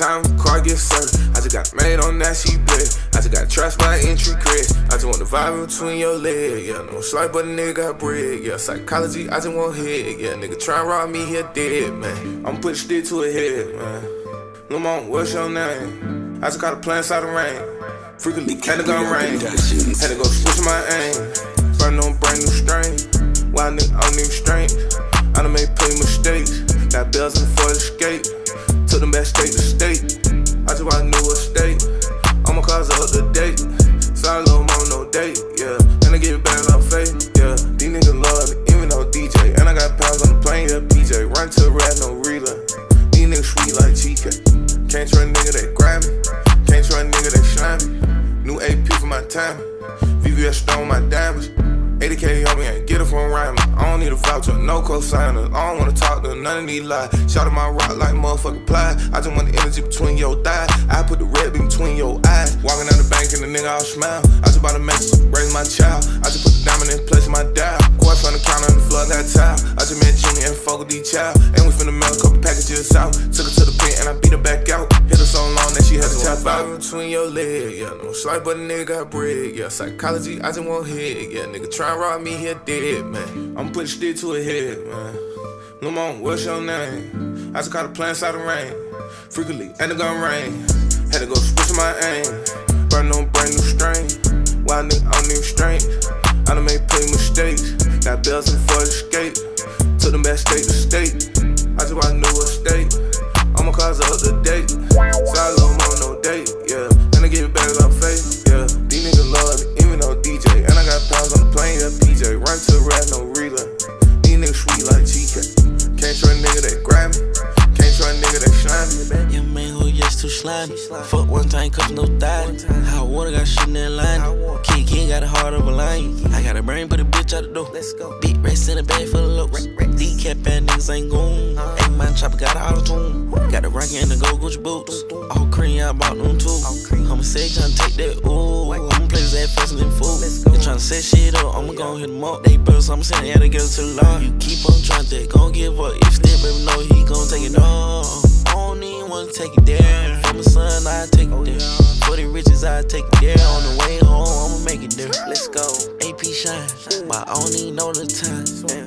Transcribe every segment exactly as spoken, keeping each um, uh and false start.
time the car get started. I just got made on that, she big. I just got trust by entry Chris. I just want the vibe between your legs. Yeah, no slight, but a nigga got bread. Yeah, psychology, I just want head. Yeah, nigga try and rob me, he dead, man. I'm putting stick to a head, man. Lil' mom, what's your name? I just got a plan inside the rain. Frequently had to gun rain. Had to go switch my aim. Burn on brand new strain. Wild nigga, I don't need strength. I done made plenty mistakes. Got bells in for the skate. Took them back state to state. I just bought a new estate. All my cars are up to date. Sorry, little mama, no date, yeah. And I give it back off faith, yeah. These niggas love it, even though D J. And I got pounds on the plane, yeah, P J. Run to the rat, no reeler. These niggas sweet like Chica. Can't try a nigga that grab me. Can't try a nigga that shine me. New A P for my time. V V S stone my diamonds. eighty K on me and get it from rhyming. I don't need a voucher, no co-signer. I don't wanna talk to none of these lies. Shout at my rock like motherfucking ply. I just want the energy between your thighs. I put the red beam between your eyes. Walking down the bank and the nigga all smile. I just bought a message, raise my child. I just put the diamond in place of my dial. Quartz on the counter and the flood that tile. I just met Jimmy and fuck with these child. And we finna mail a couple packages out. Took her to the pen and I beat her back out. Hit her so long that she had to tap out. Between your legs, yeah. No slight, but a nigga got bread, yeah. Psychology, I just want head, yeah. Nigga try and rob me, he dead, man. I'm putting stick to a head, man. Lil' mom, what's your name? I just caught a plan inside the rain. Frequently, had to gun rain. Had to go switch my aim. Burn on brand new strain. Wild nigga, I don't need strength. I done made plenty mistakes. Got bells in for the skate. Took them back state to state. I just bought a new estate. All my cars are up to date. Sorry, little mama, no date, yeah. And I give it back off faith, yeah. These niggas love it, even though D J. And I got pounds on the plane, yeah, P J. Run to the rat, no reeler. These niggas sweet like Chica. Can't try a nigga that grab me. Can't try a nigga that shine me. Yeah, man, who yes too slimy. Fuck one time, cuff no thigh. Hot water got shit in that line. Kid, kid got a heart of a lion. I got a brain, put a bitch out the door. Big rest in a bag full of looks. Decap bad niggas ain't goon. Eight man chopper got an auto tune. Got the rocket and the gold Gucci boots. All cream, I bought them too. I'ma say, tryna take that, ooh. I'ma play this ass faster than fool. They tryna set shit up, I'ma gon' hit them up. They brothers, I'ma send it together to the law. You keep on tryna take, gon' give up. If still, baby, know he gon' take it all. I don't even wanna take it there. For my son, I take it there. For the riches, I take it there. On the way home, I'ma make it there. Let's go. A P shine, but I don't even know the time.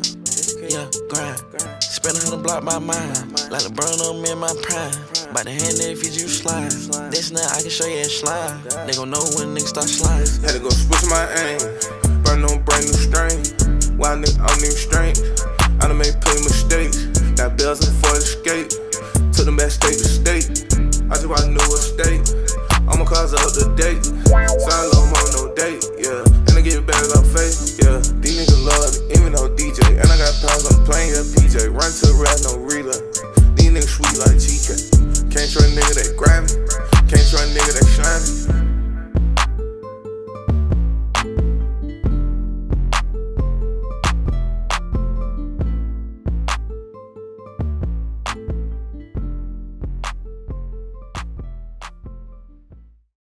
Yeah, grind. Spend a hundred block by mine. Like LeBron, I'm in my prime. By the hand that if you slide. This now I can show you a slide. They gon' know when niggas start sliding. Had to go switch my aim. Burn on brand new strain. Wild nigga, I don't need strength. I done made plenty mistakes. Got bells in for the skate. Took them back state to state. I just bought a new estate. All my cars are up to date. Sorry, little mama, no date, yeah. And I give it back off faith, yeah. These niggas love it, even though D J. And I got pounds on the plane, yeah, P J. Run to the rat, no reeler. These niggas sweet like Chica. Can't try a nigga that grab me. Can't try a nigga that shine me.